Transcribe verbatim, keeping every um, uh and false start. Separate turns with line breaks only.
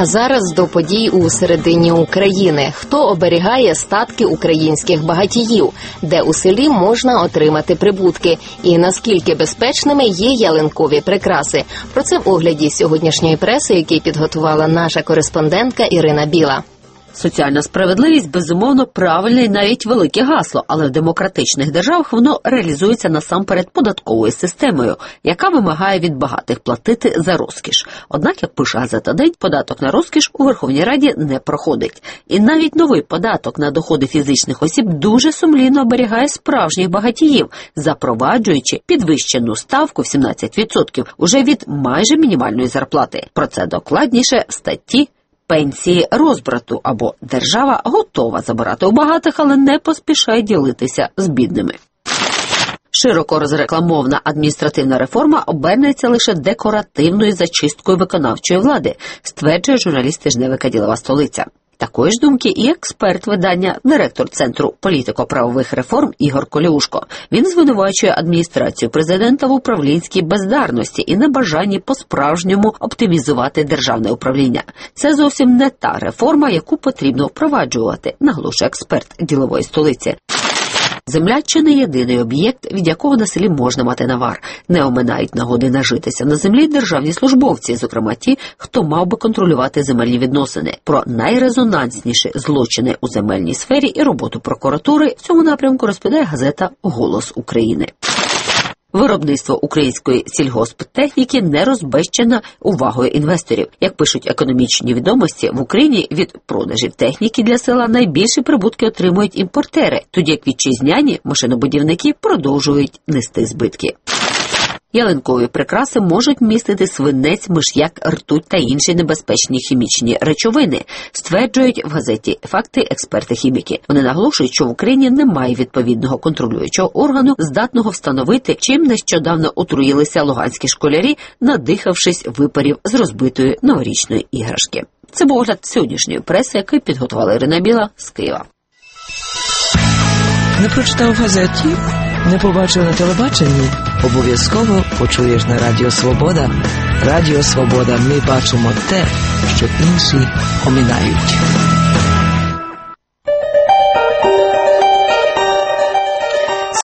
А зараз до подій у середині України. Хто оберігає статки українських багатіїв? Де у селі можна отримати прибутки? І наскільки безпечними є ялинкові прикраси? Про це в огляді сьогоднішньої преси, який підготувала наша кореспондентка Ірина Біла.
Соціальна справедливість, безумовно, правильне і навіть велике гасло, але в демократичних державах воно реалізується насамперед податковою системою, яка вимагає від багатих платити за розкіш. Однак, як пише газета «День», податок на розкіш у Верховній Раді не проходить. І навіть новий податок на доходи фізичних осіб дуже сумлінно оберігає справжніх багатіїв, запроваджуючи підвищену ставку в сімнадцять відсотків уже від майже мінімальної зарплати. Про це докладніше в статті «Пенсії розбрату» або «Держава готова забирати у багатих, але не поспішає ділитися з бідними». Широко розрекламована адміністративна реформа обернеться лише декоративною зачисткою виконавчої влади, стверджує журналіст тижневика «Ділова столиця». Такої ж думки і експерт видання, директор Центру політико-правових реформ Ігор Коліушко. Він звинувачує адміністрацію президента в управлінській бездарності і небажанні по-справжньому оптимізувати державне управління. Це зовсім не та реформа, яку потрібно впроваджувати, наголошує експерт «Ділової столиці». Земля – чи не єдиний об'єкт, від якого на селі можна мати навар. Не оминають нагоди нажитися на землі державні службовці, зокрема ті, хто мав би контролювати земельні відносини. Про найрезонансніші злочини у земельній сфері і роботу прокуратури в цьому напрямку розповідає газета «Голос України». Виробництво української сільгосптехніки не розбещено увагою інвесторів. Як пишуть економічні відомості, в Україні від продажів техніки для села найбільші прибутки отримують імпортери, тоді як вітчизняні машинобудівники продовжують нести збитки. Ялинкові прикраси можуть містити свинець, миш'як, ртуть та інші небезпечні хімічні речовини, стверджують в газеті «Факти» експерти-хіміки. Вони наголошують, що в Україні немає відповідного контролюючого органу, здатного встановити, чим нещодавно отруїлися луганські школярі, надихавшись випарів з розбитої новорічної іграшки. Це був огляд сьогоднішньої преси, який підготувала Ірина Біла з Києва.
Не прочитав в газеті? Не побачив на телебаченні? Обов'язково почуєш на Радіо Свобода. Радіо Свобода. Ми бачимо те, що інші оминають.